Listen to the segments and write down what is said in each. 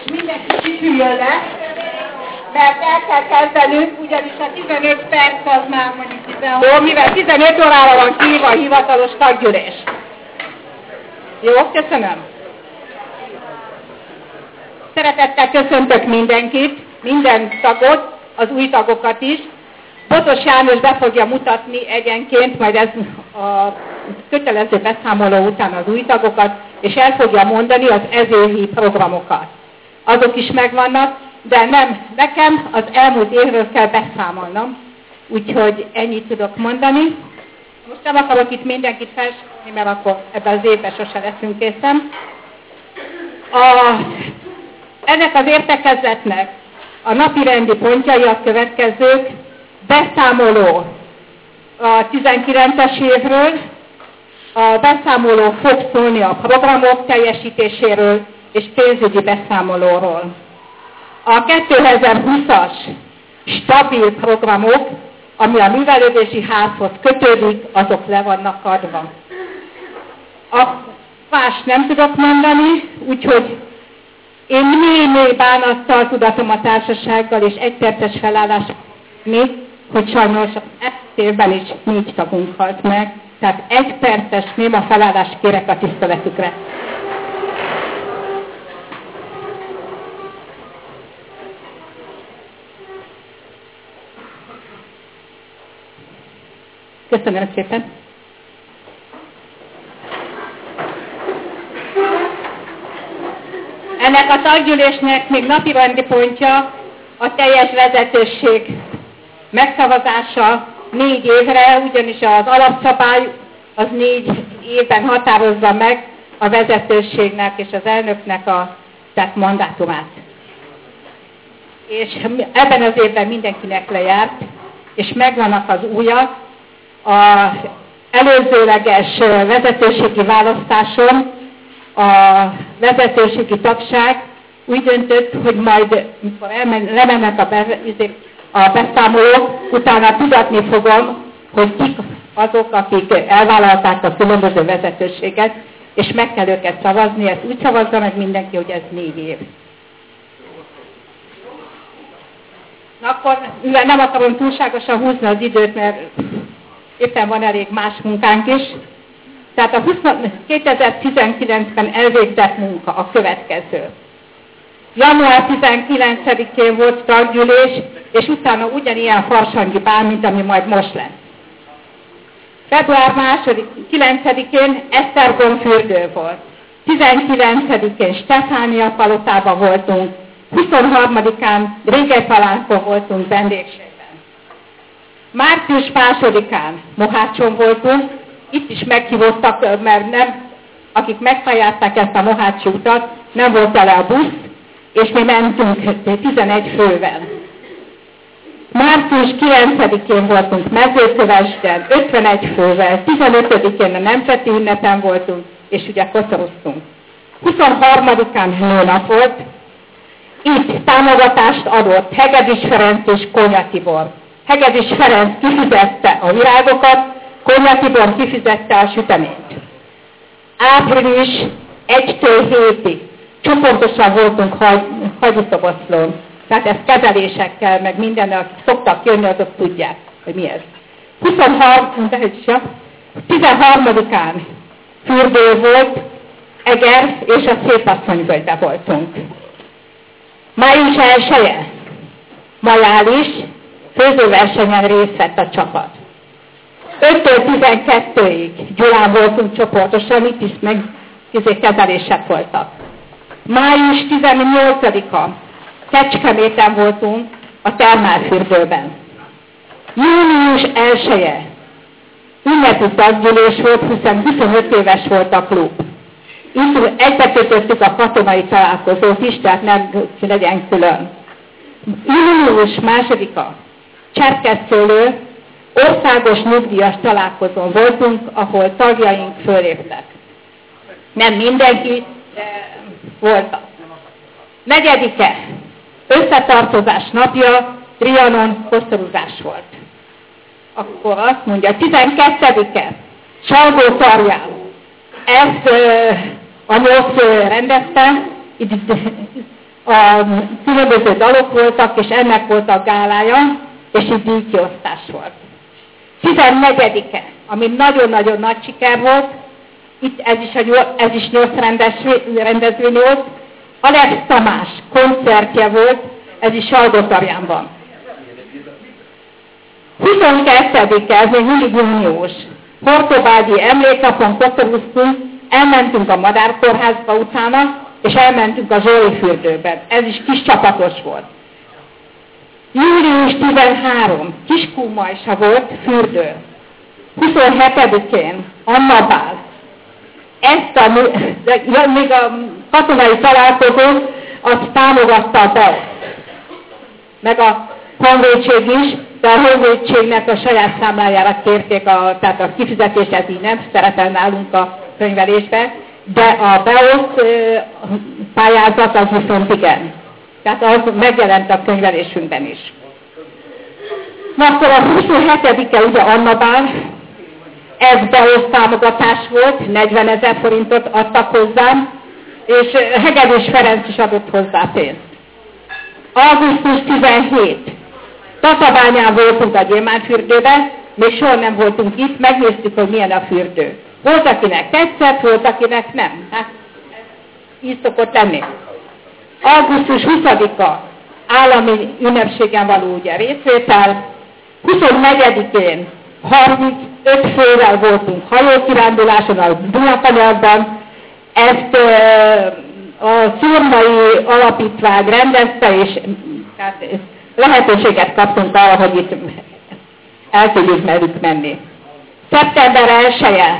mindenki kipüljön le, mert el kell kezdenünk, ugyanis a 15 perc az már mondjuk 16, mivel 15 órára van kihívva a hivatalos taggyűlés. Jó, köszönöm. Szeretettel köszöntök mindenkit, minden tagot, az új tagokat is. Botos János be fogja mutatni egyenként, majd ez a kötelező beszámoló után az új tagokat, és el fogja mondani az ezévi programokat. Azok is megvannak, de nem, nekem az elmúlt évről kell beszámolnom, úgyhogy ennyit tudok mondani. Most nem akarok itt mindenkit felsorolni, mert akkor ebben az évben sose leszünk készen. Ennek az értekezletnek a napirendi pontjai a következők: beszámoló a 19-es évről, a beszámoló fog szólni a programok teljesítéséről és pénzügyi beszámolóról. A 2020-as stabil programok, ami a művelődési házhoz kötődik, azok le vannak adva. Más nem tudok mondani, úgyhogy én mély bánattal tudatom a társasággal és egyperces felállással, hogy sajnos ezt évben is 4 tagunk halt meg, tehát 1 perces néma felállást kérek a tiszteletükre. Köszönöm szépen! Ennek a taggyűlésnek még napirendi pontja a teljes vezetőség megszavazása 4 évre, ugyanis az alapszabály az 4 évben határozza meg a vezetőségnek és az elnöknek a mandátumát. És ebben az évben mindenkinek lejárt, és megvannak az újak. Az előzőleges vezetőségi választáson a vezetőségi tagság úgy döntött, hogy majd, mikor lemennek a beszámolók, utána tudatni fogom, hogy kik azok, akik elvállalták a különböző vezetőséget, és meg kell őket szavazni, ezt úgy szavazza meg mindenki, hogy ez 4 év. Na akkor, mivel nem akarom túlságosan húzni az időt, mert éppen van elég más munkánk is. Tehát a 2019-ben elvégzett munka a következő. Január 19-én volt taggyűlés, és utána ugyanilyen farsangi bál, mint ami majd most lesz. Február 9-én Esztergom fürdő volt. 19-én Stefánia palotában voltunk. 23-án Régepalánkon voltunk vendégségben. Március 2-án Mohácson voltunk, itt is meghívottak, mert nem, akik megfajázták ezt a Mohácsi utat, nem volt tele a busz, és mi mentünk 11 fővel. Március 9-én voltunk Mezőkövesden, 51 fővel, 15-én a Nemzeti ünnepen voltunk, és ugye koszoroztunk. 23-án nőnap volt, itt támogatást adott Hegedűs Ferenc és Kónya Tibor. Hegedűs Ferenc kifizette a virágokat, Kónya Tibor kifizette a süteményt. Április 1-től 7-ig csoportosan voltunk Hagyiszoboszlón. Tehát ezt kezelésekkel, meg mindennel, akik szoktak jönni, azok tudják, hogy mi ez. 13-án fürdő volt, Eger és a Szépasszonyvölgybe voltunk. Május 1-e, majális, főzőversenyen részt vett a csapat. 5-től 12-ig Gyulán voltunk csoportosan, itt is meg kezelések voltak. Május 18-a, Kecskeméten voltunk a termálfürdőben. Június 1-e, ünnepi taggyűlés volt, hiszen 25 éves volt a klub. Itt egybekötöttük a katonai találkozót is, tehát nem legyen külön. Június 2-a, Cserkészszőlő, országos nyugdíjas találkozón voltunk, ahol tagjaink föléptek. Nem mindenki, de voltak. 4-e, összetartozás napja, Trianon koszorúzás volt. Akkor azt mondja, 12-e, Salgótarján, ezt a nyolc rendezte, itt a különböző dalok voltak, és ennek volt a gálája, és így díjkiosztás volt. 14-e, ami nagyon-nagyon nagy siker volt, itt ez is 8 rendezvény volt, Alex Tamás koncertje volt, ez is Salgótarjánban. 22-e, ez még mindig június, Hortobágyi emléknapon koszorúztunk, elmentünk a Madárkórházba utána, és elmentünk a Zsóri fürdőbe. Ez is kis csapatos volt. Július 13, Kiskúmajsa volt fürdő. 27-én Anna Bál. Még a katonai találkozó, azt támogatta a BEOSZ. Meg a honvédség is, de a honvédségnek a saját számlájára kérték, tehát a kifizetés ez így nem szerepel nálunk a könyvelésbe, de a BEOSZ pályázat az viszont igen. Tehát az megjelent a könyvelésünkben is. Na akkor a 27-e ugye Anna Bál, ez BEOSZ támogatás volt, 40 000 forintot adtak hozzám, és Hegedűs Ferenc is adott hozzá pénzt. Augusztus 17. Tatabányán voltunk a Gyémántfürdőben, még soha nem voltunk itt, megnéztük, hogy milyen a fürdő. Volt, akinek tetszett, volt, akinek nem. Hát, így szokott lenni. Augusztus 20-a állami ünnepségen való ugye részvétel. 24-én 35 fővel voltunk hajókiránduláson a Dunakanyarban. Ezt a Szurmai Alapítvány rendezte, és tehát lehetőséget kaptunk arra, hogy itt el tudjuk velük menni. Szeptember 1-e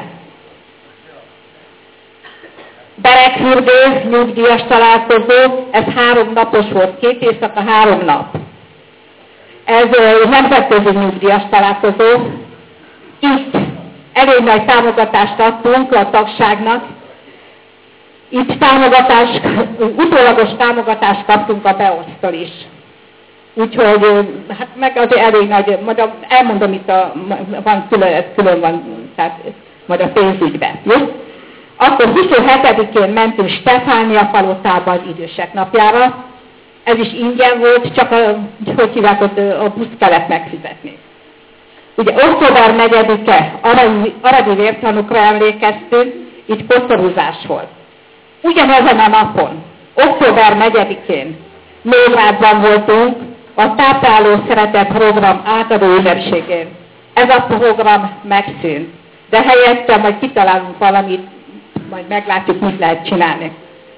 Berekfürdő, nyugdíjas találkozó, ez 3 napos volt, 2 éjszaka, 3 nap. Ez nemzetközi nyugdíjas találkozó. Itt elég nagy támogatást adtunk a tagságnak. Itt utólagos támogatást kaptunk a BEOSZ-tól is. Úgyhogy, hát meg azért elég nagy, majd elmondom itt, külön van, tehát majd a pénzügybe. Jó? Akkor 27-én mentünk Stefánia palotába az idősek napjára. Ez is ingyen volt, csak a busz kellett megfizetni. Ugye október 4-e aradi vértanúkra emlékeztünk, itt koszorúzás volt. Ugyanezen a napon, október 4-én Nógrádban voltunk, a Tápláló Szeretet program átadó ünnepségén. Ez a program megszűnt, de helyette majd kitalálunk valamit, majd meglátjuk, mit lehet csinálni.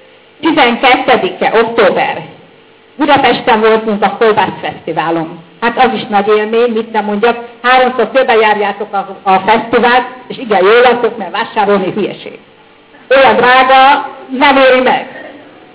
12-e október. Budapesten voltunk a Kolbász Fesztiválon. Hát az is nagy élmény, mit nem mondjak. 3-szor körbejárjátok a fesztivált, és igen, jól laktok, mert vásárolni hülyeség. Olyan drága, nem éri meg.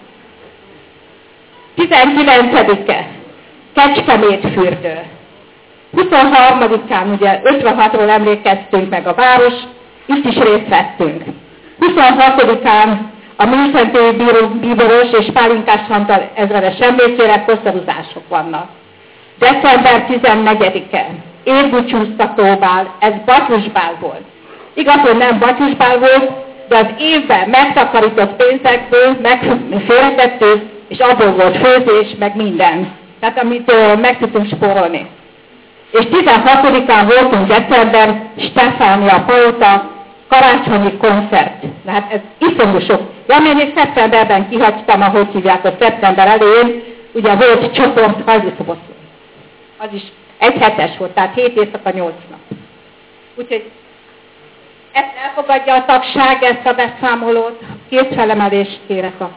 19-e. Kecskemét fürdő. 23-án ugye 56-ról emlékeztünk meg a város, itt is részt vettünk. 26-án a Műszentői Bíboros és Pálinkás Antal ezredes emlékére koszorúzások vannak. December 14-e. Évbúcsúztatóbál, ez Batyusbál volt. Igaz, hogy nem Batyusbál volt, de az évben megtakarított pénzekből megfélretettük, és abból volt főzés, meg minden. Tehát amit meg tudtunk spórolni. És 16-án voltunk december, Stefánia palota, karácsonyi koncert. De hát ez iszonyú sok. Ja, még szeptemberben kihagytam, ahogy hívják, a szeptember elején, ugye volt csoport hajlítszoboszló. Az is 1 hetes volt, tehát 7 éjszaka 8 nap. Úgyhogy ezt elfogadja a tagság, ezt a beszámolót. Kézfelemelést kérek a...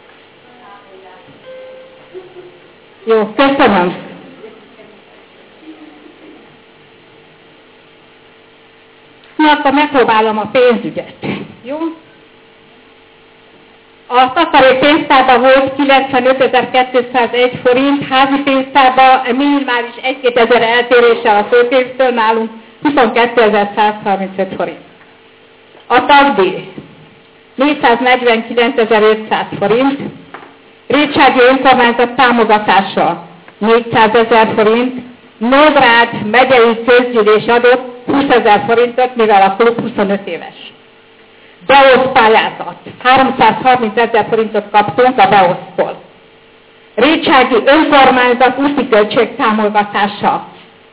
Jó, köszönöm. Na, akkor megpróbálom a pénzügyet. Jó? A takarék pénztárban volt 95.201 forint, házi pénztárban minimális 1-2 ezer eltéréssel a főpénztől nálunk 22.135 forint. A tagdíj 449.500 forint, Récsági önkormányzat támogatása 400 000 forint, Nógrád megyei közgyűlés adott 20 000 forintot, mivel a klub 25 éves. BEOSZ pályázat. 330 000 forintot kaptunk a BEOSZ-tól. Récsági önkormányzat úti költség támogatása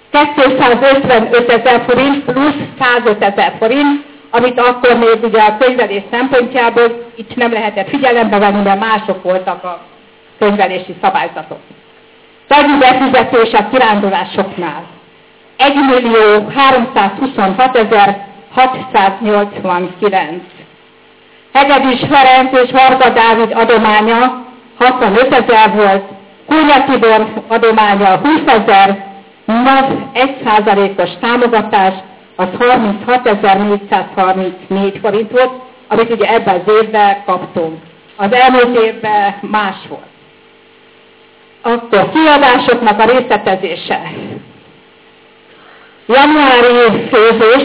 255 000 forint plusz 105 000 forint, amit akkor még ugye a könyvelés szempontjából itt nem lehetett figyelembe venni, mert mások voltak a könyvelési szabályzatok. Tagdíj befizetés a kirándulásoknál 1.326.689. Hegedűs Ferenc és Varga Dávid adománya 65 000 volt, Kúnya Tibor adománya 20 000, NAV 1%-os támogatás, az 36.434 forint volt, amit ugye ebben az évben kaptunk. Az elmúlt évben más volt. Akkor kiadásoknak a részletezése. Januári főzés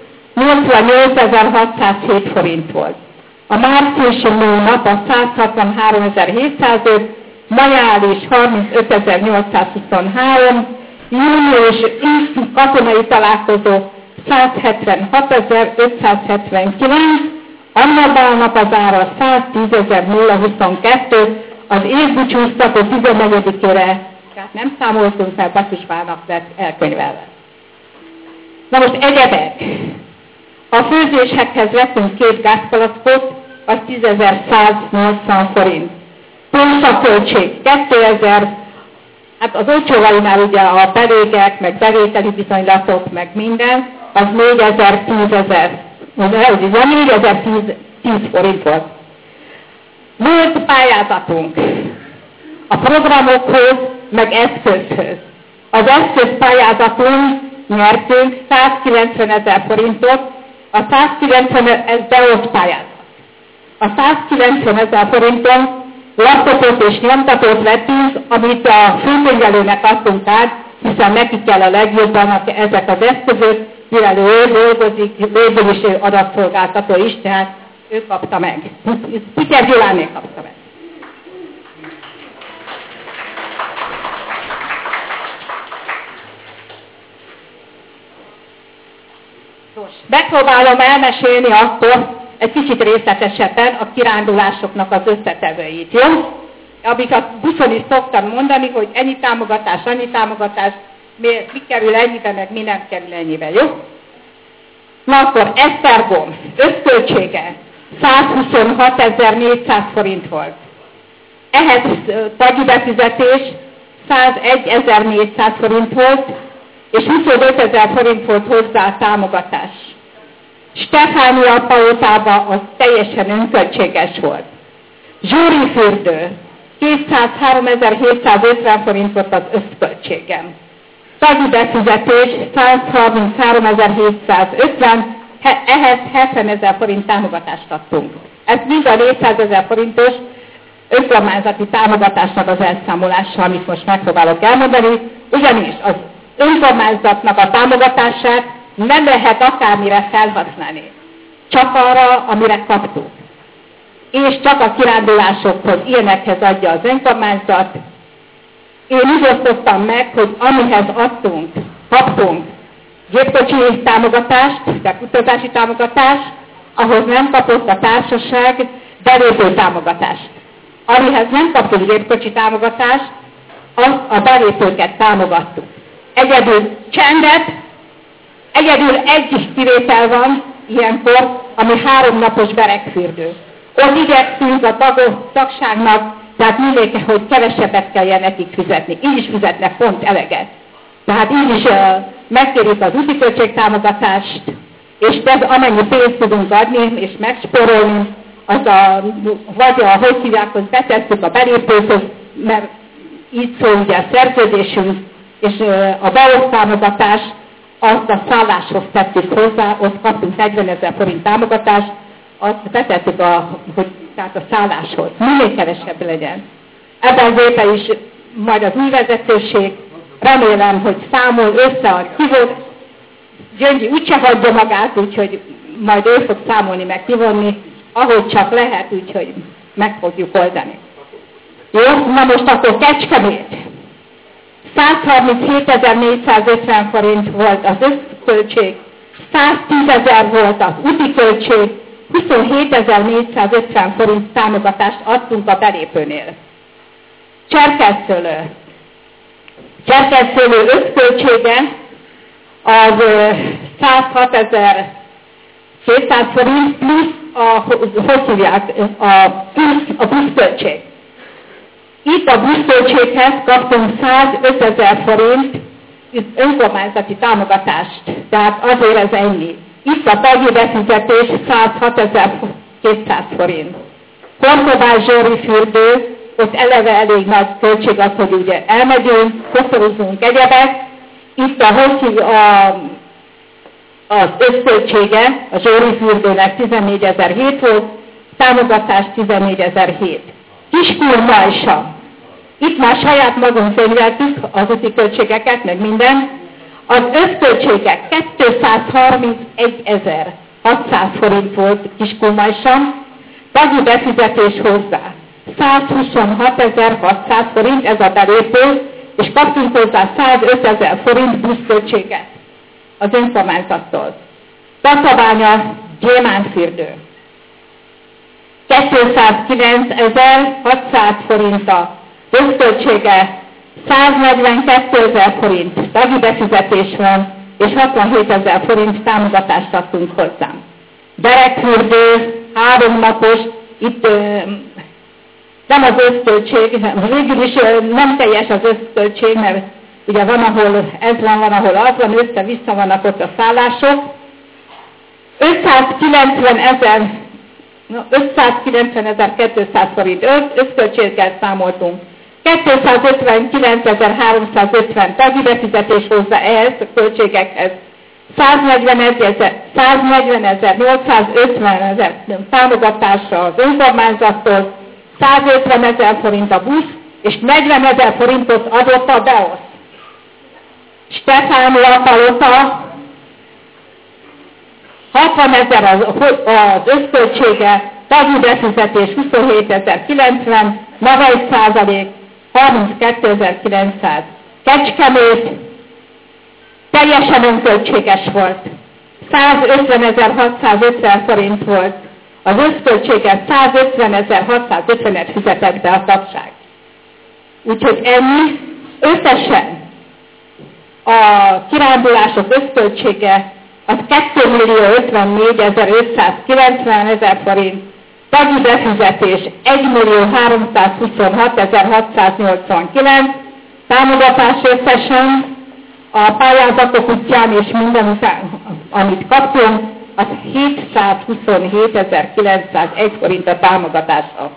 88.607 forint volt. A márciusi hónap a 163.705, majális 35.823, június katonai találkozó 176.579, annabálnak az ára 110.022, az évbúcsúztató 14-ére, tehát nem számoltunk, mert basszusvának lett elkönyvelve. Na most egyebek. A főzésekhez vettünk 2 gázpalackot, az 10.180 forint. Pósaköltség 2000, hát az olcsóvainál ugye a belégek, meg bevételi viszonylatok, meg minden, az 4010 forint volt. Volt pályázatunk a programokhoz, meg eszközhöz. Az eszköz pályázatunk nyertünk 190 000 forintot, a 190, ez beolt pályázat. A 190 000 forinton laptopot és nyomtatót vettünk, amit a főkönyvelőnek adtunk át, hiszen neki kell a legjobban ezek az eszközök, mivel ő dolgozik, végül is ő adatszolgáltató is, tehát ő kapta meg. Pityer Gyuláné kapta meg. Megpróbálom elmesélni akkor egy kicsit részletesebben a kirándulásoknak az összetevőit, jó? Amik a buszon is szoktam mondani, hogy ennyi támogatás, mi kerül ennyibe, meg mi nem kerül ennyibe, jó? Na akkor Esztergom összköltsége 126.400 forint volt. Ehhez tagdíj befizetés 101.400 forint volt, és 25 000 forint volt hozzá a támogatás. Stefánia palotában az teljesen önköltséges volt. Zsúrifürdő 203.750 forint volt az összköltségem. Tagdíj befizetés 133.750, ehhez 70 000 forint támogatást adtunk. Ez mind a 400 000 forintos önkormányzati támogatásnak az elszámolása, amit most megpróbálok elmondani, ugyanis az önkormányzatnak a támogatását nem lehet akármire felhasználni. Csak arra, amire kaptuk. És csak a kirándulásokhoz, ilyenekhez adja az önkormányzat. Én úgy osztottam meg, hogy amihez kaptunk gépkocsi támogatást, tehát utazási támogatást, ahhoz nem kapott a társaság belépő támogatást. Amihez nem kaptunk gépkocsi támogatást, azt a belépőket támogattuk. Egyedül csendet, egyedül egy kivétel van ilyenkor, ami 3 napos beregfürdő. Ott igyekszünk a tagságnak, tehát minél, hogy kevesebbet kelljen nekik fizetni. Így is fizetnek pont eleget. Tehát így is megkérjük az úti költségtámogatást, és amennyi pénzt tudunk adni, és megspórolni, hogy hívják, hogy betesszük a belépőhöz, mert így szól ugye a szerződésünk, és a beosztott támogatás, azt a szálláshoz tettük hozzá, ott kaptunk 40 000 forint támogatást, azt betettük tehát a szálláshoz. Minél kevesebb legyen. Ebben az évben is majd az új vezetőség, remélem, hogy számol össze a kivon. Gyöngyi úgyse hagyja magát, úgyhogy majd ő fog számolni meg kivonni, ahogy csak lehet, úgyhogy meg fogjuk oldani. Jó, na most akkor Kecskemét. 137.450 forint volt az összköltség, 110 000 volt az úti költség, 27.450 forint támogatást adtunk a belépőnél. Cserkeszőlő. Cserkeszőlő összköltsége az 106.200 forint plusz a buszköltség. Itt a buszköltséghez kaptunk 105.000 forint önkormányzati támogatást, tehát azért ez ennyi. Itt a tagja befizetés 106.200 forint. Korkobás Zsóri fürdő, ott eleve elég nagy költség az, hogy ugye elmegyünk, koszorúzunk egyebek. Itt az összköltsége a Zsóri fürdőnek 14.007 volt, támogatás 14.007. Kiskunmajsa. Itt már saját magunk könyveltük az úti költségeket, meg minden. Az összköltségek 231.600 forint volt Kiskunmajsan, tagú befizetés hozzá 126.600 forint, ez a belépő, és kaptunk hozzá 105.000 forint buszköltséget az önkormányzattól. Tatabánya gyémántfürdő. 209.600 forint a összköltsége, 142.000 forint tagi befizetés van, és 67.000 forint támogatást adtunk hozzám. Berekfürdő, 3 napos, itt nem az összköltség, végül is nem teljes az összköltség, mert ugye van, ahol ez van, ahol az van, össze-vissza vannak ott a szállások. 590.200 forint összköltséggel számoltunk. 259.350 tagi befizetés hozzá ehhez a költségekhez. 140.850 támogatásra az önkormányzattól, 150.000 forint a busz, és 40.000 forintot adott a BEOSZ. Stefánia palota, 60.000 az összköltsége, tagi befizetés 27.090, maga 1%, 32.900. Kecskemét teljesen önköltséges volt, 150.650 forint volt, az összköltséget 150.650-et fizetett be a tagság. Úgyhogy ennyi összesen a kirándulások összköltsége az 2.054.590 forint, tagi befizetés 1.326.689, támogatás összesen a pályázatok útján és minden után, amit kaptunk, az 727.901 forint a támogatása.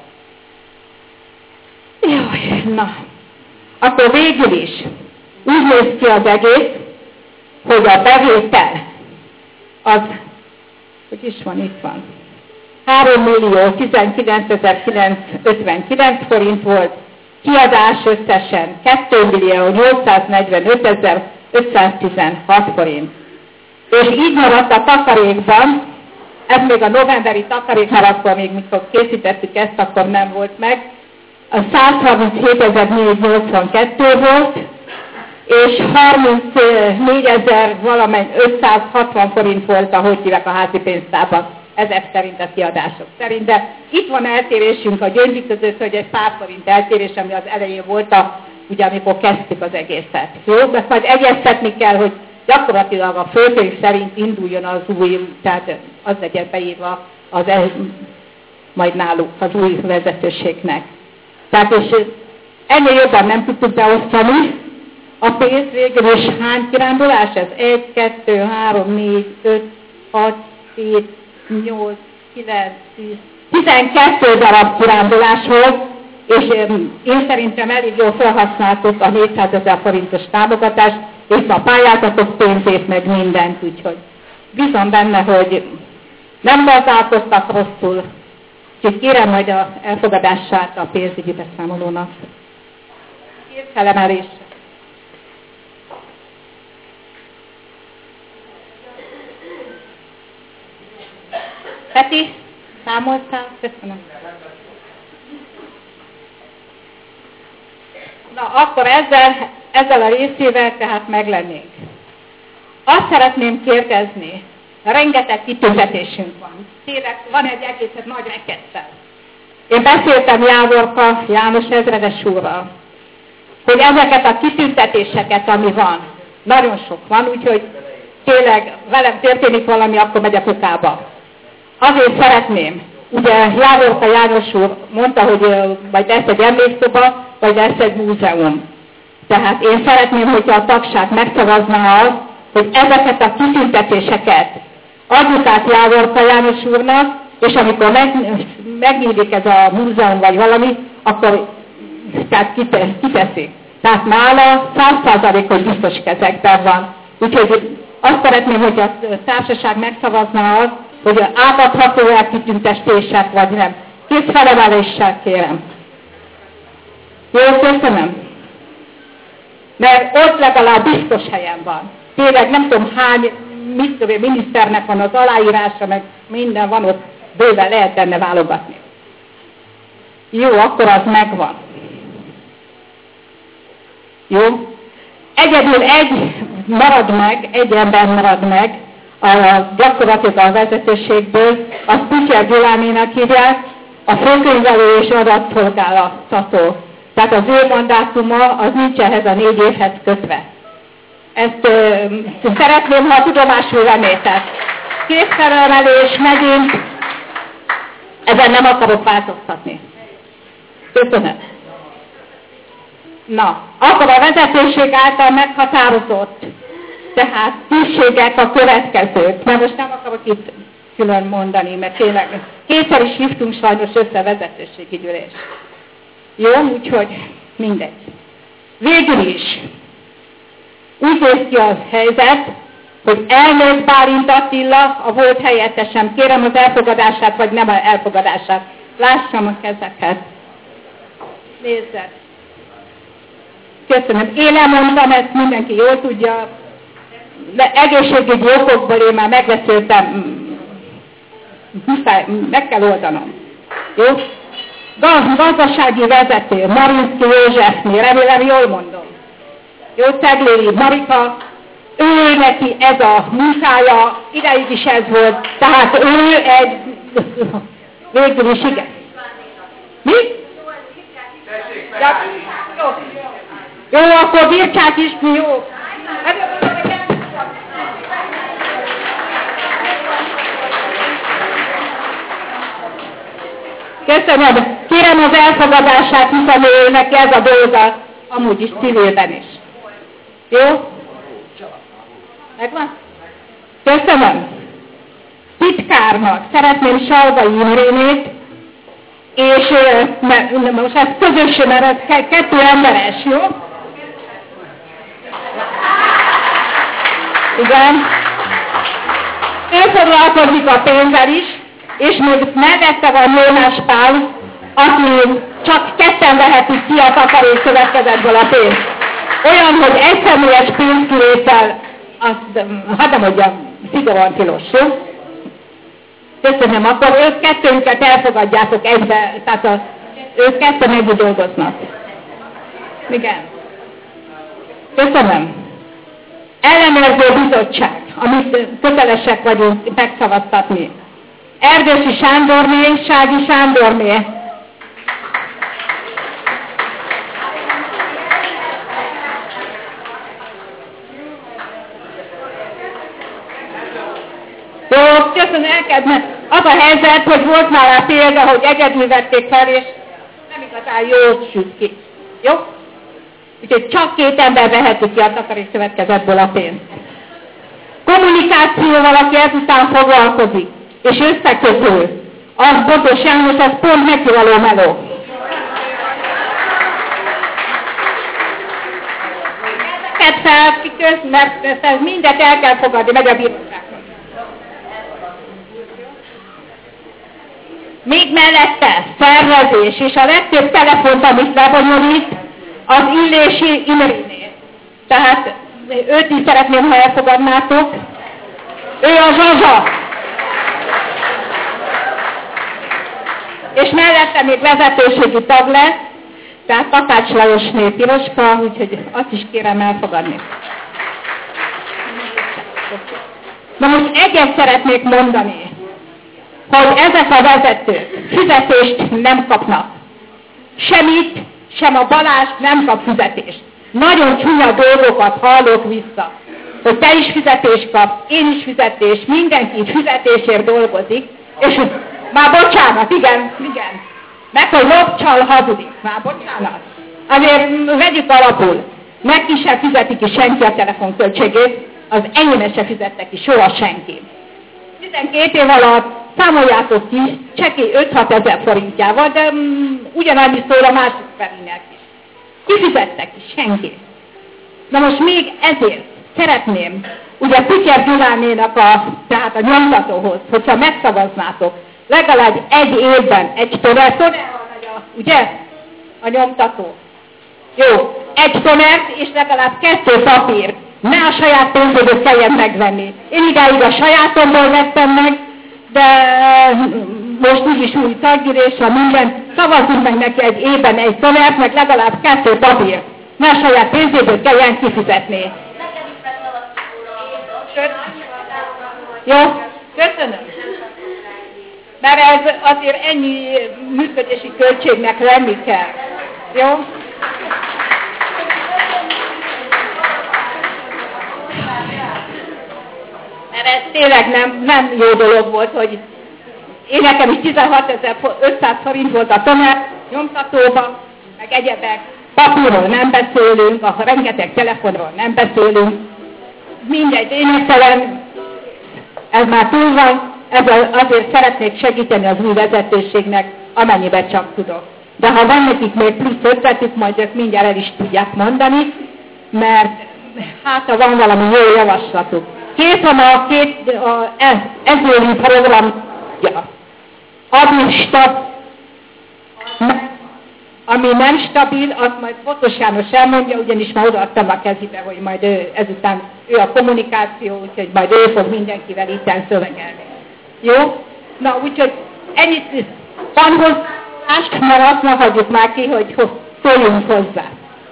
Jaj, na, akkor végül is úgy néz ki az egész, hogy a bevétel az, hogy is van, itt van, 3.019.959 forint volt, kiadás összesen 2.845.516 forint. És így maradt a takarékban, ez még a novemberi takarék, mert akkor még mikor készítettük ezt, akkor nem volt meg, a 137.482 volt, és 34.560 forint volt, ahogy hívják a házi pénztárban, ezek szerint a kiadások szerint. De itt van eltérésünk a Gyöngyi között, hogy egy pár forint eltérés, ami az elején volt, ugye amikor kezdtük az egészet. Jó? De majd egyeztetni kell, hogy gyakorlatilag a föltérés szerint induljon az új, tehát az legyen beírva majd náluk az új vezetőségnek. Tehát és ennél jobban nem tudtuk beosztani. A pénz végül is hány kirándulás ez? 1, 2, 3, 4, 5, 6, 7, 8, 9, 10, 12 darab kirándulás volt, és én szerintem elég jól felhasználtuk a 400.000 forintos támogatást, és a pályázatok pénzét, meg mindent, úgyhogy bízom benne, hogy nem gazdálkodtak rosszul, úgyhogy kérem majd az elfogadását a pénzügyi beszámolónak. Felemelés. Peti, számoltál? Köszönöm. Na, akkor ezzel a részével tehát meglennénk. Azt szeretném kérdezni, rengeteg kitüntetésünk van. Tényleg van egy egészet nagy rekesszel. Én beszéltem Jávorka János ezredes úrral, hogy ezeket a kitüntetéseket, ami van, nagyon sok van, úgyhogy tényleg velem történik valami, akkor megyek utába. Azért szeretném, ugye Jávorka János úr mondta, hogy vagy lesz egy emlékszoba, vagy lesz egy múzeum. Tehát én szeretném, hogyha a tagság megszavazná azt, hogy ezeket a kitüntetéseket adjuk át Jávorka János úrnak, és amikor megnyílik ez a múzeum vagy valami, akkor tehát kiteszik. Tehát nála 100%-os biztos kezekben van. Úgyhogy azt szeretném, hogy a társaság megszavazná azt, hogy átadható elkitüntetések vagy nem. Kész felemeléssel kérem. Jó, köszönöm. Mert ott legalább biztos helyen van. Tényleg nem tudom hány miniszternek van az aláírása, meg minden van ott, bőven lehet benne válogatni. Jó, akkor az megvan. Jó? Egyedül egy ember marad meg, gyakorlatilag a vezetőségből, azt Kutyer Gyulánénak hívják, a főkönyvelő és adatszolgáltató. Tehát az ő mandátuma az nincs ehhez a 4 évhez kötve. Ezt szeretném, ha tudomásul vennétek. Kézfelemelés megint, ezen nem akarok változtatni. Köszönöm. Na, akkor a vezetőség által meghatározott, tehát tisztségek a következők. Mert most nem akarok itt külön mondani, mert tényleg kétszer is hívtunk sajnos össze vezetőségi gyűlés. Jó, úgyhogy mindegy. Végül is úgy néz ki a helyzet, hogy elnök Bálint Attila, a volt helyettesem, kérem az elfogadását, vagy nem az elfogadását. Lássam a kezeket. Nézzet. Köszönöm. Én elmondtam, ezt mindenki jól tudja, de egészségügyi okokból én már megbeszéltem, meg kell oldanom. Jó? Gazdasági vezető, Marinszki Józsefné, remélem jól mondom. Jó, Cegléri Marika, ő neki ez a munkája, ideig is ez volt, tehát ő egy, végül is igen. Mi? Ja, jó, akkor Bircsák is, jó. Köszönöm. Kérem az elfogadását, hiszen ő neki ez a dolga, amúgy is civilben is. Jó? Megvan? Köszönöm. Titkárnak szeretném Salgai Imrénét, és most ez közösen, mert ez 2 emberes, jó? Igen. Ő foglalkozik a pénzzel is, és még mellette van Jónás Pál, aki csak 2 vehetik ki a takarékszövetkezetből a pénzt. Olyan, hogy egyszemélyes pénzkivétel, azt, hát nem mondjam, szigorúan tilos, jó? Köszönöm, akkor ők 2-üket elfogadjátok egybe, tehát ők 2 együtt dolgoznak. Igen. Köszönöm. Ellenőrző bizottság, amit kötelesek vagyunk megszavaztatni. Erdősi Sándorné, Sági Sándorné. Jó, köszönöm, elkezdve. Az a helyzet, hogy volt már a példa, hogy egyedül vették fel, és nem igazán jól süt ki. Jó? Úgyhogy csak 2 ember veheti ki a takarékszövetkezetből a pénzt. Kommunikációval, aki ezután foglalkozik, és összekötő, az Botos János, az pont neki való meló. Ezeket felkiköz, mert ezt mindet el kell fogadni, meg a bíróságnak. Még mellette szervezés, és a legtöbb telefont, amit lebonyolít, az Illési Imrénél. Tehát őt is szeretném, ha elfogadnátok. Ő a Zsazsa. És mellette még vezetőségi tag lesz, tehát Takács Lajosné Piroska, úgyhogy azt is kérem elfogadni. Na most egyet szeretnék mondani. hogy ezek a vezetők fizetést nem kapnak. Semmit, sem a Balázs nem kap fizetést. Nagyon csúnya dolgokat hallok vissza, hogy te is fizetést kapsz, én is fizetést, mindenki fizetésért dolgozik, és már bocsánat, igen, meg hogy lopcsal hazudik, már bocsánat. Azért vegyük alapul, neki sem fizeti ki senki a telefonköltségét, az enyémet se fizette ki soha senki. 12 év alatt számoljátok ki, csekély 5-6 ezer forintjával, de ugyanannyi szól a másik felének is. Ki fizette ki? Senki. Na most még ezért szeretném, ugye Piker Gyulánénak tehát a nyomtatóhoz, hogyha megszavaznátok, legalább egy évben egy tonert, ugye? A nyomtató. Jó, egy tonert és legalább 2 papír. Ne a saját pénzéből kelljen megvenni. Én idáig a sajátomból vettem meg, de most úgyis új taggyűlés van minden. Szavazzunk meg neki egy évben egy tonert, meg legalább 2 papír. Ne a saját pénzéből kelljen kifizetni. Jó, köszönöm. Mert ez azért ennyi működési költségnek lenni kell. Jó? Mert ez tényleg nem jó dolog volt, hogy én nekem is 16.500 forint volt a tonár nyomtatóba, meg egyebek, papírról nem beszélünk, a rengeteg telefonról nem beszélünk, mindegy, lényegtelen, ez már túl van, ezzel azért szeretnék segíteni az új vezetőségnek, amennyiben csak tudok. De ha van nekik még plusz ötletük, majd ők mindjárt el is tudják mondani, mert hát ha van valami jó javaslatuk. Kész van ezőri program, ami nem stabil, azt majd Botos János elmondja, ugyanis már odaadtam a kezébe, hogy majd ezután ő a kommunikáció, úgyhogy majd ő fog mindenkivel itten szövegelni. Jó? Na, úgyhogy ennyit van hozzáállást, mert azt ne hagyjuk már ki, hogy szóljunk hozzá.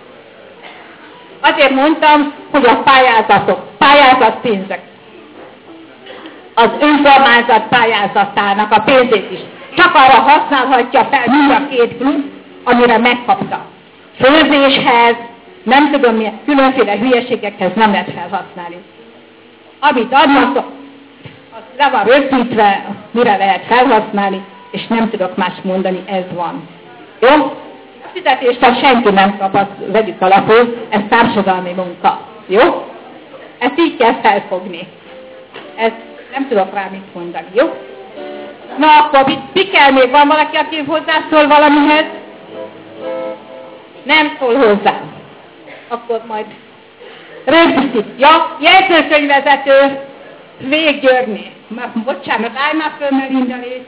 Azért mondtam, hogy a pályázatpénzek, az önkormányzat pályázatának a pénzét is csak arra használhatja fel mind a 2 klub, amire megkapta. Főzéshez, nem tudom milyen, különféle hülyeségekhez nem lehet felhasználni. Amit adnak, az le van rögzítve, mire lehet felhasználni, és nem tudok más mondani, ez van. Jó? A fizetést ha senki nem kap, azt vegyük alapul, ez társadalmi munka. Jó? Ezt így kell felfogni. Ezt nem tudok rá mit mondani, jó? Na akkor mi kell még? Van valaki, aki hozzászól valamihez? Nem szól hozzá. Akkor majd rögzítik. Ja, jegyzőkönyvvezető Véggyörné. Bocsánat, állj már föl, Melinda, légy.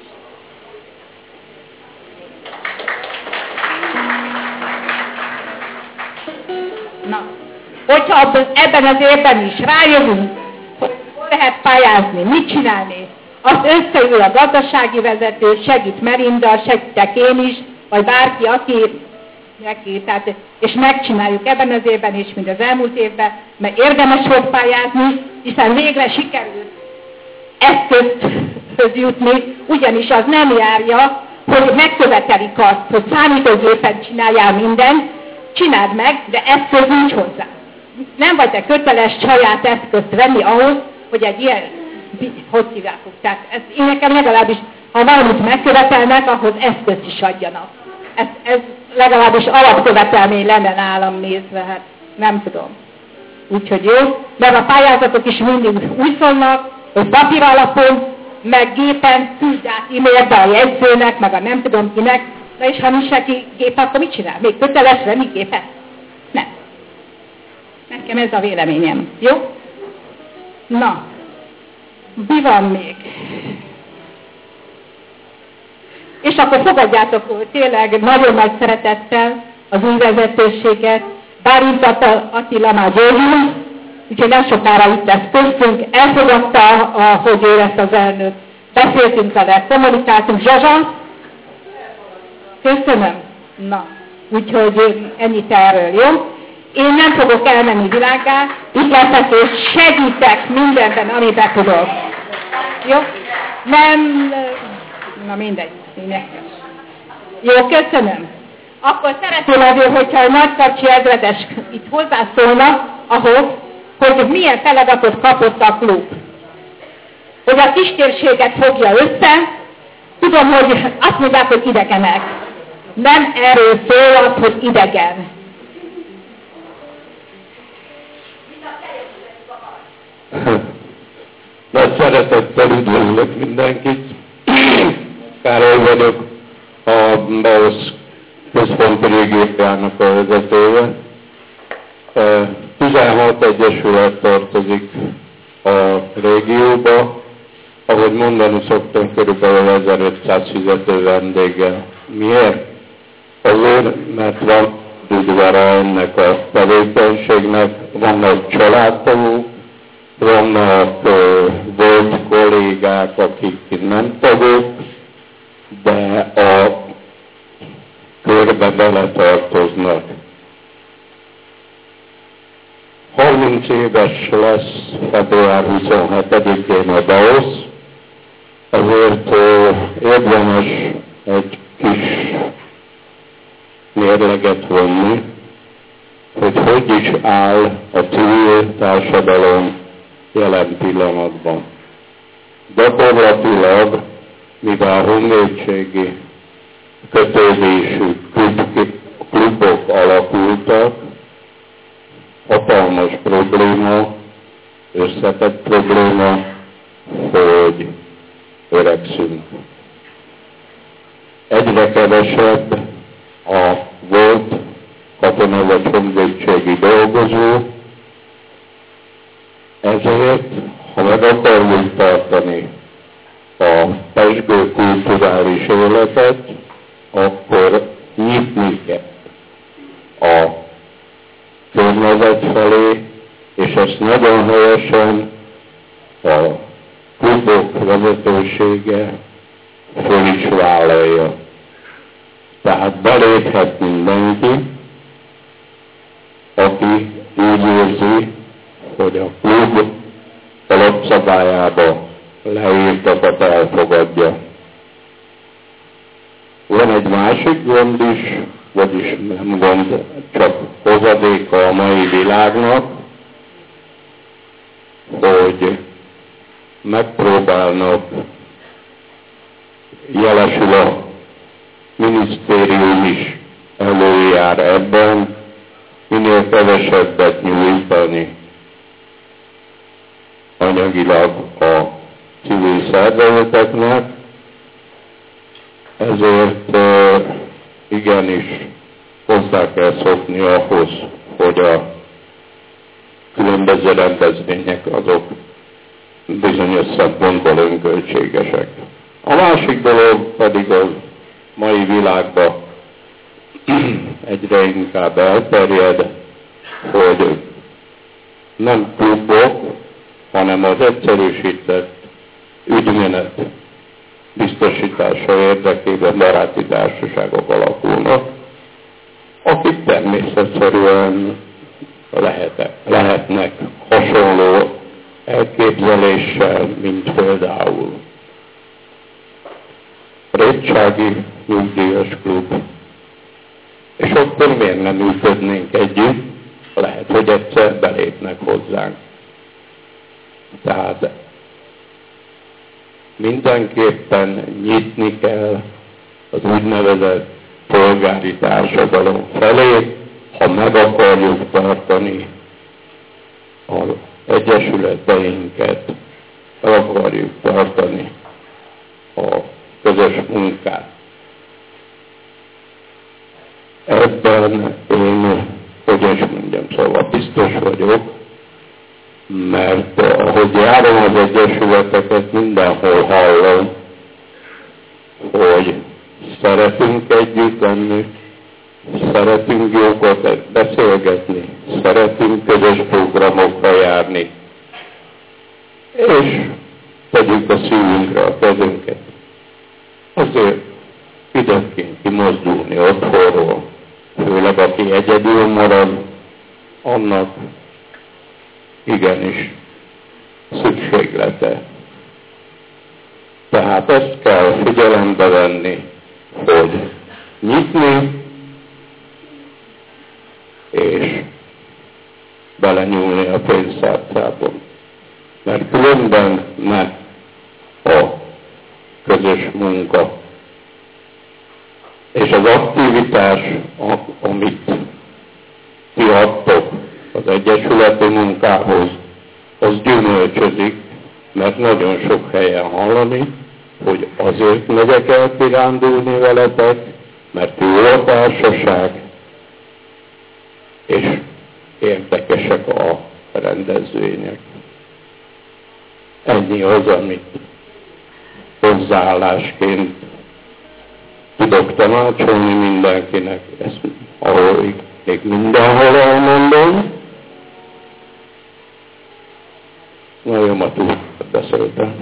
Na, hogyha ebben az évben is rájövünk, hogy hol lehet pályázni, mit csinálni, azt összeül a gazdasági vezető, segít Melinda, segítek én is, vagy bárki, aki neki, tehát, és megcsináljuk ebben az évben is, mint az elmúlt évben, mert érdemes volt pályázni, hiszen végre sikerült eszközhöz jutni, ugyanis az nem járja, hogy megkövetelik azt, hogy számítógépen csináljál mindent, csináld meg, de eszköz nincs hozzá. Nem vagy te köteles saját eszközt venni ahhoz, hogy egy ilyen, hogy hívjátok, tehát én nekem legalábbis, ha valamit megkövetelnek, ahhoz eszközt is adjanak. Ez legalábbis alapkövetelmény lenne nálam nézve, hát nem tudom. Úgyhogy jó, de a pályázatok is mindig úgy szólnak, hogy papír alapon, meg gépen küld át e-mailbe a jegyzőnek, meg a nem tudom kinek, de és ha nincs neki gép, akkor mit csinál? Még köteles venni gépet? Nem. Nekem ez a véleményem. Jó? Na, mi van még? És akkor fogadjátok tényleg nagyon nagy szeretettel az új vezetőséget. Bálint Attila már gyógyul, úgyhogy nem sokára itt lesz köztünk. Elfogadta, hogy ő lesz az elnök. Beszéltünk vele, kommunikáltunk. Zsazsa? Köszönöm. Na, úgyhogy ennyit erről, jó? Én nem fogok elmenni világgá, itt leszek és segítek mindenben, amiben tudok. Jó? Nem, na mindegy, jó, köszönöm. Akkor szeretném azért, hogyha a Nagykarcsi ezredes itt hozzászólna ahhoz, hogy milyen feladatot kapott a klub. Hogy a kistérséget fogja össze, tudom, hogy azt mondják, hogy idegenek. Nem erről szól az, hogy idegen. Nagy szeretettel üdvözlök mindenkit. Károly vagyok, a BEOSZ központi régiójának a vezetője. 16 egyesület tartozik a régióba, ahogy mondani szoktam, körülbelül 1500 fizető vendéggel. Miért? Azért, mert van udvara ennek a tevékenységnek, vannak családtagok, vannak volt kollégák, akik nem tagok, de a körbe beletartoznak. 30 éves lesz február 27-én a BEOSZ, ezért érdemes egy kis mérleget vonni, hogy is áll a civil társadalom jelen pillanatban. Gyakorlatilag, mivel honvédségi kötődésű klubok alakultak, hatalmas probléma, összetett probléma, hogy öregszünk. Egyre kevesebb a volt katona vagy honvédségi dolgozó, ezért, ha meg akarjuk tartani a pezsgő kulturális életet, akkor nyitni kell a környezet felé, és ezt nagyon helyesen a klubok vezetősége föl is vállalja. Tehát beléphet mindenki, aki úgy érzi, hogy a klub alapszabályába leírtakat elfogadja. Van egy másik gond is, vagyis nem gond, csak hozadéka a mai világnak, hogy megpróbálnak, jelesül a minisztérium is előjár ebben, minél kevesebbet nyújtani anyagilag a civil szervezeteknek, ezért igenis hozzá kell szokni ahhoz, hogy a különböző rendezvények azok bizonyos szempontból önköltségesek. A másik dolog pedig a mai világban egyre inkább elterjed, hogy nem klubok, hanem az egyszerűsített ügymenet biztosítása érdekében baráti társaságok alakulnak, akik természetszerűen lehetnek hasonló elképzeléssel, mint például Rétsági Nyugdíjas Klub. És akkor miért nem működnénk együtt? Lehet, hogy egyszer belépnek hozzánk. Tehát mindenképpen nyitni kell az úgynevezett polgári társadalom felé, ha meg akarjuk tartani az egyesületeinket, meg akarjuk tartani a közös munkát. Ebben én, hogy is mondjam, szóval biztos vagyok, mert ahogy járom az egyesületeket, mindenhol hallom, hogy szeretünk együtt lenni, szeretünk jókat beszélgetni, szeretünk közös programokra járni, és tegyük a szívünkre a kezünket. Azért időnként kimozdulni otthonról, főleg aki egyedül marad, annak igenis szükséglete. Tehát ezt kell figyelembe venni, hogy nyitni és belenyúlni a pénztárcában. Mert különben ne a közös munka és az aktivitás, amit ti adtok az egyesületi munkához, az gyümölcsözik, mert nagyon sok helyen hallani, hogy azért megyek el kirándulni veletek, mert jó a társaság, és érdekesek a rendezvények. Ennyi az, amit hozzáállásként tudok tanácsolni mindenkinek, ezt ahol még mindenhol elmondom. Nagyon ma túl beszéltem.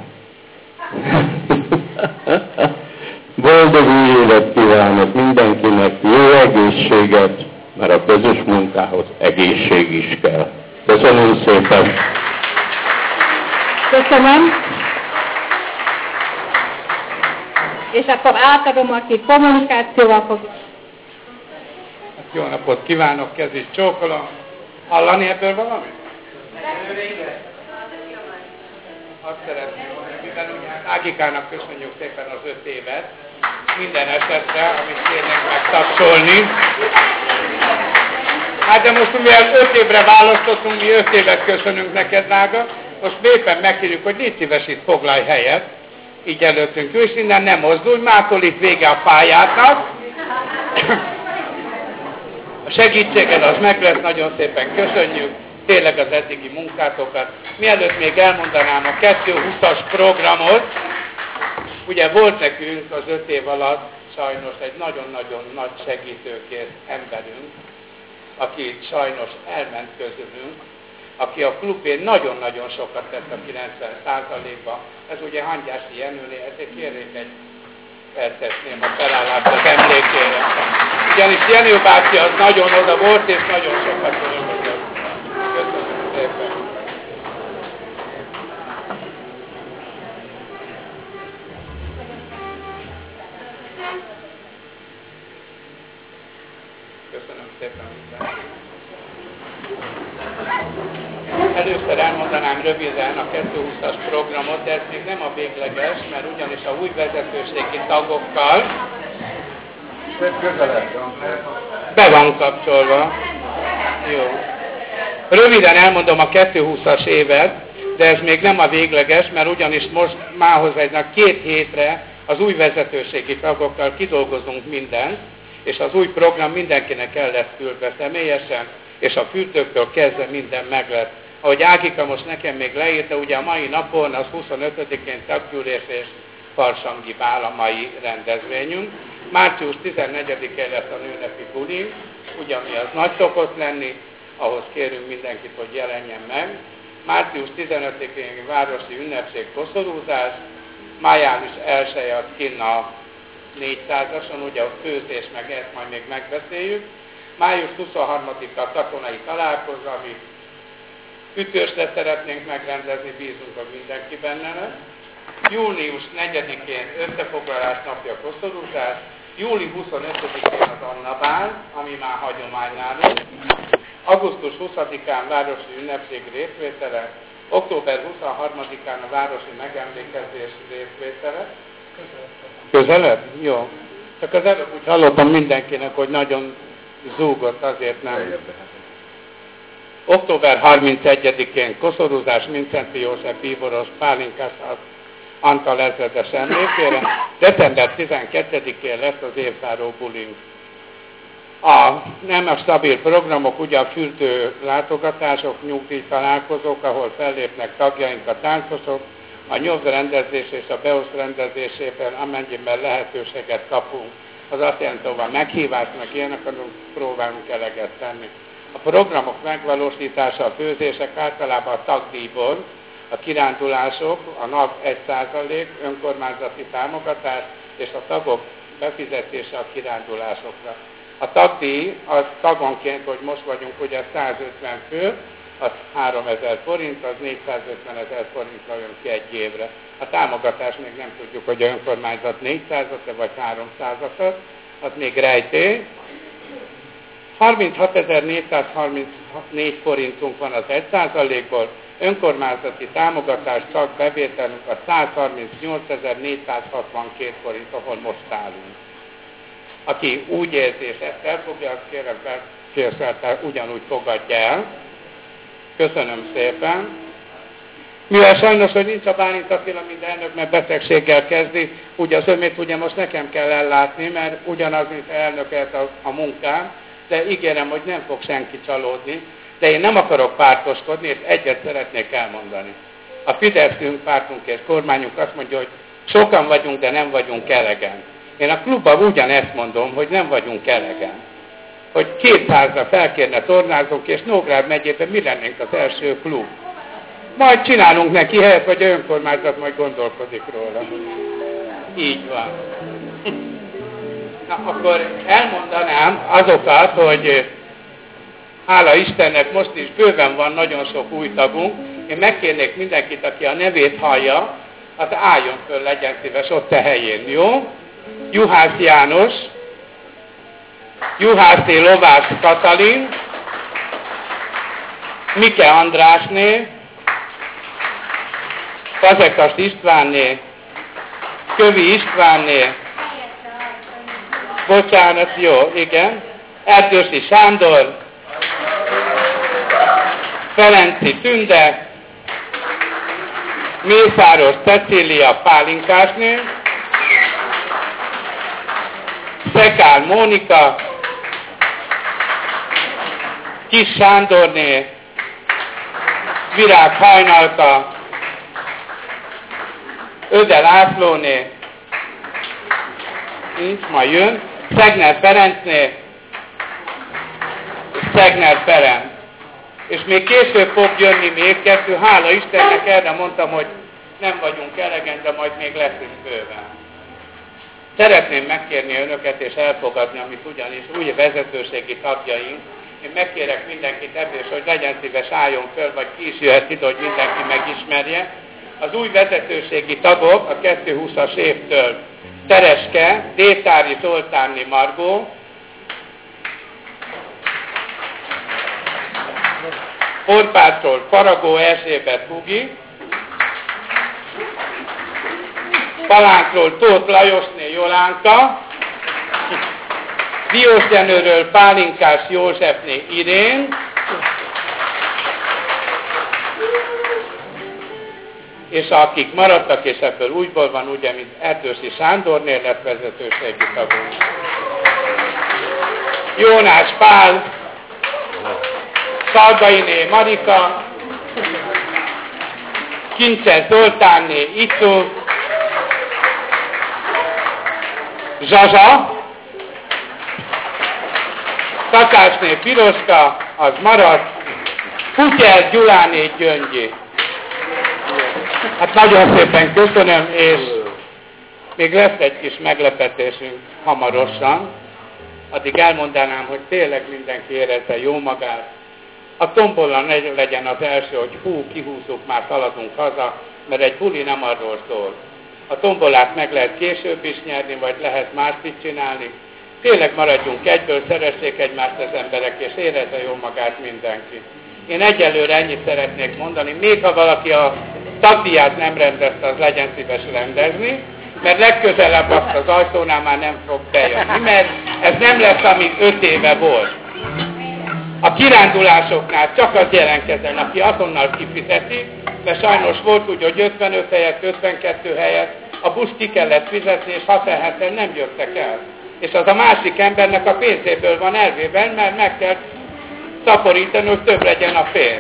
Boldog új évet kívánok mindenkinek, jó egészséget, mert a közös munkához egészség is kell. Köszönöm szépen! Köszönöm! És akkor átadom, aki kommunikációval fog. Jó napot kívánok, kezét csókolom. Hallani ebből valamit? Azt szeretném mondani, mivel ugye Ágikának köszönjük szépen az 5 évet, minden esetre, amit kérnénk megtapsolni. Hát de most mivel 5 évre választottunk, mi 5 évet köszönünk neked, drága. Most éppen megkérjük, hogy légy szíves, itt foglalj helyet. Így előttünk és innen nem mozdulj, mától itt vége a pályátnak. A segítséged az meg lesz, nagyon szépen köszönjük. Tényleg az eddigi munkátokat. Mielőtt még elmondanám a 220-as programot, ugye volt nekünk az 5 év alatt sajnos egy nagyon-nagyon nagy segítőkész emberünk, aki sajnos elment közülünk, aki a klubén nagyon-nagyon sokat tett a 90%-ba. Ez ugye Hangyási Jenőné, ezért kérnék egy percet néma felállást az emlékére. Ugyanis Jenő bácsi az nagyon oda volt, és nagyon sokat dolgozott. Köszönöm szépen. Köszönöm szépen. Először elmondanám röviden a 220-as programot, de ez még nem a végleges, mert ugyanis a új vezetőségi tagokkal be van kapcsolva. Jó. Röviden elmondom a 220-as évet, de ez még nem a végleges, mert ugyanis most mához egynek 2 hétre az új vezetőségi tagokkal kidolgozunk mindent, és az új program mindenkinek el lesz küldve személyesen, és a fürdőktől kezdve minden meg lesz. Ahogy Ágika most nekem még leírta, ugye a mai napon az 25-én taggyűlés és farsangi bál a mai rendezvényünk. Március 14-én lesz a nőnepi buli, ugye ami az nagy szokott lenni, ahhoz kérünk mindenkit, hogy jelenjen meg. Március 15-én városi ünnepség koszorúzás, május 1 az kinn a 400-ason, ugye ott főzés meg ezt majd még megbeszéljük. Május 23-a katonai találkozó, ami ütősre szeretnénk megrendezni, bízunk, hogy mindenki benne lesz. Június 4-én összefoglalás napja koszorúzás, júli 25-én az Annabál, ami már hagyomány nálunk, augusztus 20-án városi ünnepség részvétele, október 23-án a városi megemlékezés részvétele. Közelebb? Jó. Csak az előbb úgy hallottam mindenkinek, hogy nagyon zúgott, azért nem. Október 31-én koszorúzás Mincenti József bíboros pálinkás Antal ezredes emlékére, december 12-én lesz az évzáró bulink. A nem a stabil programok, ugye a fürdő látogatások, nyugdíj találkozók, ahol fellépnek tagjaink, a táncosok, a nyomd rendezés és a BEOSZ rendezésében, amennyiben lehetőséget kapunk. Az azt jelenti, hogy a meghívás, meg ilyenek, próbálunk eleget tenni. A programok megvalósítása, a főzések általában a tagdíjból, a kirándulások, a NAV 1%, önkormányzati támogatás és a tagok befizetése a kirándulásokra. A tagdíj az tagonként, hogy most vagyunk ugye 150 fő, az 3000 forint, az 450 000 forintra jön ki egy évre. A támogatás még nem tudjuk, hogy a önkormányzat 400-at vagy 300-at, az még rejtély. 36.434 forintunk van az 1%-ból, önkormányzati támogatás csak bevételünk a 138.462 forint, ahol most állunk. Aki úgy érzi, és ezt elfogja, azt kérem felkérszáltal ugyanúgy fogadja el. Köszönöm szépen. Mivel sajnos, hogy nincs a Bálint Attila, mint elnök, mert betegséggel kezdi, ugye az ömét ugye most nekem kell ellátni, mert ugyanaz, mint elnökelt a munkám, de ígérem, hogy nem fog senki csalódni, de én nem akarok pártoskodni, és egyet szeretnék elmondani. A Fideszünk, pártunk és kormányunk azt mondja, hogy sokan vagyunk, de nem vagyunk elegen. Én a klubban ugyanezt mondom, hogy nem vagyunk elegen. Hogy 200-ra felkérne tornázók, és Nógrád megyében mi lennénk az első klub. Majd csinálunk neki helyet, vagy a önkormányzat majd gondolkodik róla. Így van. Na, akkor elmondanám azokat, hogy hála Istennek most is bőven van nagyon sok új tagunk. Én megkérnék mindenkit, aki a nevét hallja, az álljon föl, legyen szíves ott a helyén, jó? Juhász János, Juhászé Lovász Katalin, Mike Andrásné, Fazekas Istvánné, Kövi Istvánné, bocsánat, jó, igen, Erdősi Sándor, Ferenci Tünde, Mészáros Cecília Pálinkásné, Szekál Mónika, Kis Sándorné, Virág Hajnalka, Öde Lászlóné, nincs, majd jön, Szegner Ferencné, Szegner Ferenc. És még később fog jönni még kettő, hála Istennek, erre mondtam, hogy nem vagyunk elegen, de majd még leszünk bőven. Szeretném megkérni önöket és elfogadni, amit ugyanis új vezetőségi tagjaink. Én megkérek mindenkit ebből, hogy legyen szíves, álljon föl, vagy ki is jöhet ide, hogy mindenki megismerje. Az új vezetőségi tagok a 2020-as évtől Tereske, Détári Zoltánné Margó, Horpátról Faragó Erzsébet Hugi, Palánkról Tóth Lajosné Jolánka, Diósjenőről Pálinkás Józsefné Irén, és akik maradtak, és ebből úgyból van, ugye, mint Erdősi Sándornél lett vezetőségi tagunk. Jónás Pál, Szalgainé Marika, Kincses Zoltánné Icu, Zsazsa, Takásné Piroska, az maradt, Kutyel Gyuláné Gyöngyi. Hát nagyon szépen köszönöm, és még lesz egy kis meglepetésünk hamarosan. Addig elmondanám, hogy tényleg mindenki érezze jó magát. A tombola ne legyen az első, hogy hú, kihúzzuk, már szaladunk haza, mert egy buli nem arról szól. A tombolát meg lehet később is nyerni, vagy lehet mást is csinálni. Tényleg maradjunk egyből, szeressék egymást az emberek, és érezze jó magát mindenki. Én egyelőre ennyit szeretnék mondani, még ha valaki a tagdíját nem rendezte, az legyen szíves rendezni, mert legközelebb azt az ajtónál már nem fog bejönni, mert ez nem lesz, ami 5 éve volt. A kirándulásoknál csak az jelentkezzen, aki azonnal kifizeti, mert sajnos volt úgy, hogy 55 helyett, 52 helyett a busz ki kellett fizetni, és 67-en nem jöttek el. És az a másik embernek a pénzéből van elvében, mert meg kell szaporítani, hogy több legyen a pénz.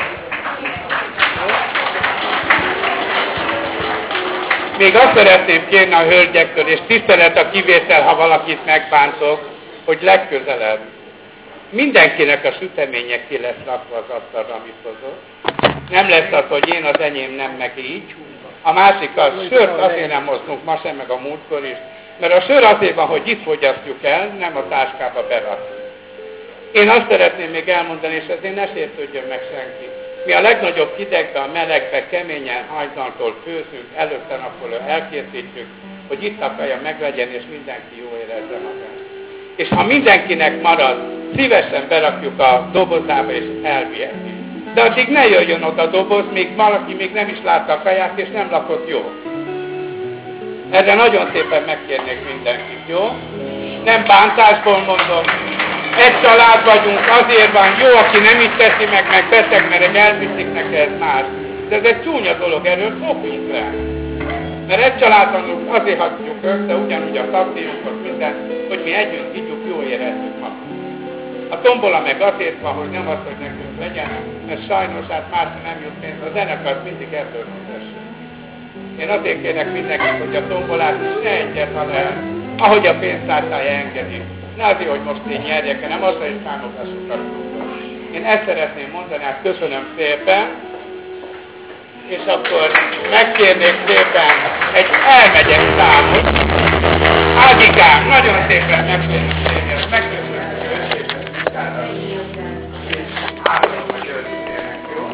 Még azt szeretném kérni a hölgyektől, és tisztelet a kivétel, ha valakit megbántok, hogy legközelebb mindenkinek a süteménye ki lesz rakva az asztalra, amit hozott. Nem lesz az, hogy én az enyém nem, meg így. A másik az, sört azért nem hoztunk ma sem, meg a múltkor is, mert a sör azért van, hogy itt fogyasztjuk el, nem a táskába berakjuk. Én azt szeretném még elmondani, és ezért ne sértődjön meg senki. Mi a legnagyobb hidegbe, a melegbe, keményen hajnaltól főzünk, előtte napról elkészítjük, hogy itt a kaja meglegyen, és mindenki jól érezze magát. És ha mindenkinek marad, szívesen berakjuk a dobozába, és elvihetjük. De addig ne jöjjön oda a doboz, még valaki még nem is látta a kaját, és nem lakott jól. Erre nagyon szépen megkérnék mindenkit, jó? Nem bántásból mondom. Egy család vagyunk, azért van jó, aki nem így teszi meg beteg, mert elviszik neki, ez más. De ez egy csúnya dolog, erről szokjunk le. Mert egy családban azért hagyjuk össze, ugyanúgy a tagdíjunkhoz minden, hogy mi együtt ígyuk, jól érezzük magunkat. A tombola meg azért van, hogy nem az, hogy nekünk legyen, mert sajnos hát másra nem jut pénz, a zenekar mindig ebből fizessük. Én azért kérek mindenkit, hogy a tombolát is ne egyet, hanem ahogy a pénztárcája engedi. Ne azért, hogy most én nyerjek, hanem azzal is támogassuk a klubot. Én ezt szeretném mondani, hát köszönöm szépen, és akkor megkérnék szépen egy elmegyek számot. Ágikám, nagyon szépen megkérnék szépen, megköszönöm szépen, és áldom, hogy őszintén, jó?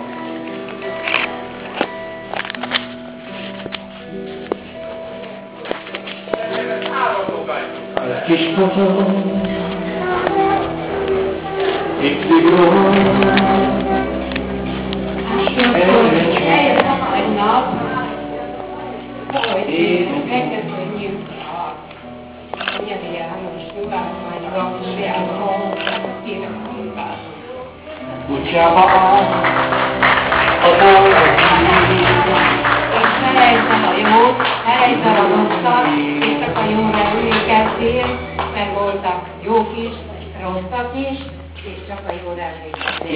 A kis motor, itt vigor, eljött a nagy nap, hogy megköszönjük a ugyanilyen hangos nyugászmányra, sajátban, kérek a munkát. kutyába a boldog És felejtsd a jót, felejtsd a rosszat, és csak a jó emlékeztél, mert voltak jók is, rosszak is, és csak a jó emlékeztél.